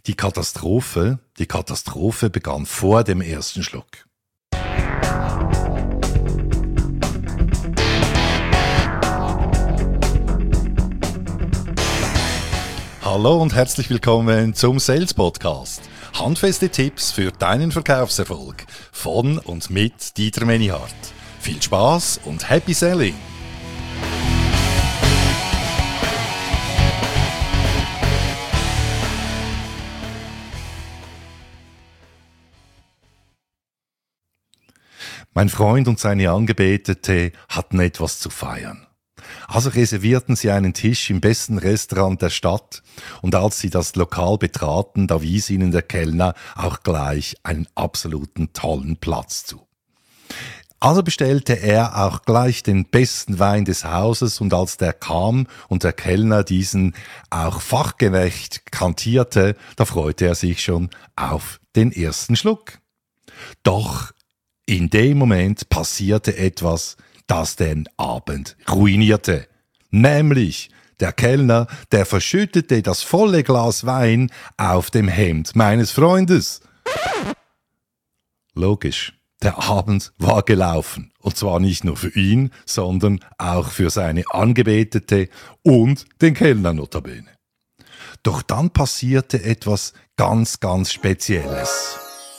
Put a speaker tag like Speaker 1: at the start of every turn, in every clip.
Speaker 1: Die Katastrophe begann vor dem ersten Schluck. Hallo und herzlich willkommen zum Sales Podcast. Handfeste Tipps für deinen Verkaufserfolg von und mit Dieter Menihardt. Viel Spaß und Happy Selling! Mein Freund und seine Angebetete hatten etwas zu feiern. Also reservierten sie einen Tisch im besten Restaurant der Stadt und als sie das Lokal betraten, da wies ihnen der Kellner auch gleich einen absoluten tollen Platz zu. Also bestellte er auch gleich den besten Wein des Hauses und als der kam und der Kellner diesen auch fachgerecht kantierte, da freute er sich schon auf den ersten Schluck. Doch in dem Moment passierte etwas, das den Abend ruinierte. Nämlich der Kellner, der verschüttete das volle Glas Wein auf dem Hemd meines Freundes. Logisch, der Abend war gelaufen. Und zwar nicht nur für ihn, sondern auch für seine Angebetete und den Kellner notabene. Doch dann passierte etwas ganz, ganz Spezielles.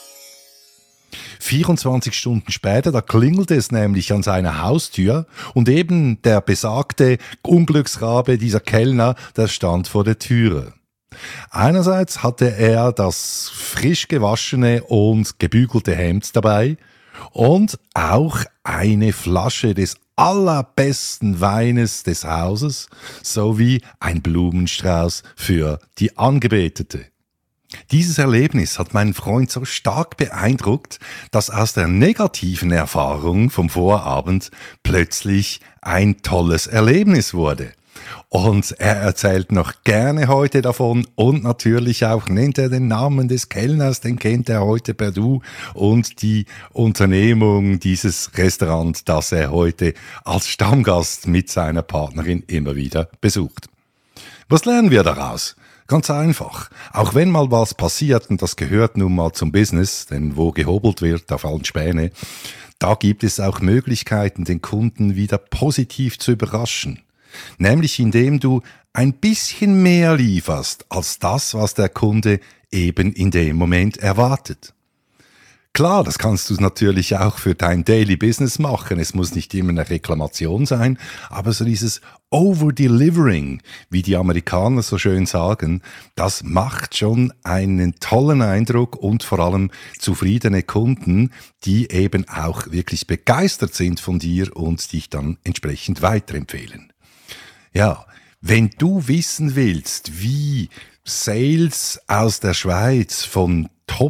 Speaker 1: 24 Stunden später, da klingelte es nämlich an seiner Haustür und eben der besagte Unglücksrabe, dieser Kellner, der stand vor der Türe. Einerseits hatte er das frisch gewaschene und gebügelte Hemd dabei und auch eine Flasche des allerbesten Weines des Hauses sowie ein Blumenstrauß für die Angebetete. Dieses Erlebnis hat meinen Freund so stark beeindruckt, dass aus der negativen Erfahrung vom Vorabend plötzlich ein tolles Erlebnis wurde. Und er erzählt noch gerne heute davon und natürlich auch nennt er den Namen des Kellners, den kennt er heute per Du und die Unternehmung dieses Restaurants, das er heute als Stammgast mit seiner Partnerin immer wieder besucht. Was lernen wir daraus? Ganz einfach. Auch wenn mal was passiert, und das gehört nun mal zum Business, denn wo gehobelt wird, da fallen Späne, da gibt es auch Möglichkeiten, den Kunden wieder positiv zu überraschen. Nämlich indem du ein bisschen mehr lieferst als das, was der Kunde eben in dem Moment erwartet. Klar, das kannst du natürlich auch für dein Daily Business machen. Es muss nicht immer eine Reklamation sein, aber so dieses Over-Delivering, wie die Amerikaner so schön sagen, das macht schon einen tollen Eindruck und vor allem zufriedene Kunden, die eben auch wirklich begeistert sind von dir und dich dann entsprechend weiterempfehlen. Ja, wenn du wissen willst, wie Sales aus der Schweiz von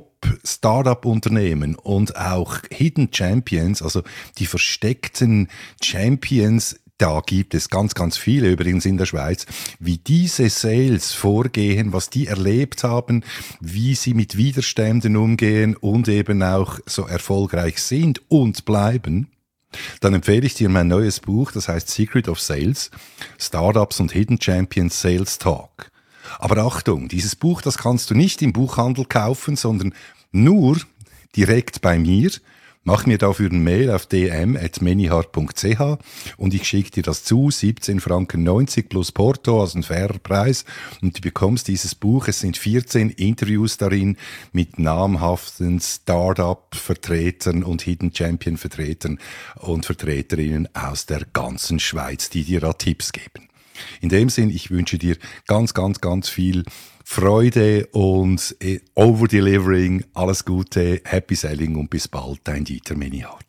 Speaker 1: Top-Startup-Unternehmen und auch Hidden Champions, also die versteckten Champions, da gibt es ganz, ganz viele übrigens in der Schweiz, wie diese Sales vorgehen, was die erlebt haben, wie sie mit Widerständen umgehen und eben auch so erfolgreich sind und bleiben, dann empfehle ich dir mein neues Buch, das heißt Secret of Sales, Startups und Hidden Champions Sales Talk. Aber Achtung, dieses Buch, das kannst du nicht im Buchhandel kaufen, sondern nur direkt bei mir. Mach mir dafür ein Mail auf dm@menihardt.ch und ich schicke dir das zu, 17,90 Franken plus Porto, also ein fairer Preis. Und du bekommst dieses Buch, es sind 14 Interviews darin mit namhaften Start-up-Vertretern und Hidden Champion-Vertretern und Vertreterinnen aus der ganzen Schweiz, die dir da Tipps geben. In dem Sinn, ich wünsche dir ganz, ganz, ganz viel Freude und Over-Delivering, alles Gute, Happy Selling und bis bald, dein Dieter Menihardt.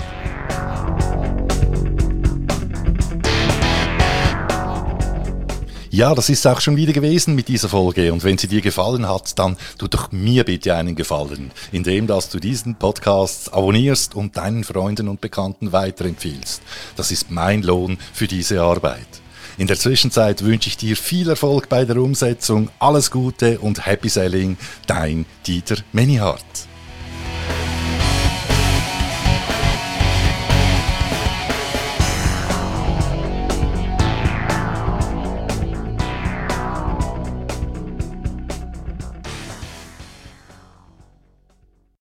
Speaker 1: Ja, das ist auch schon wieder gewesen mit dieser Folge und wenn sie dir gefallen hat, dann tu doch mir bitte einen Gefallen, indem dass du diesen Podcast abonnierst und deinen Freunden und Bekannten weiterempfiehlst. Das ist mein Lohn für diese Arbeit. In der Zwischenzeit wünsche ich dir viel Erfolg bei der Umsetzung, alles Gute und Happy Selling, dein Dieter Menihardt.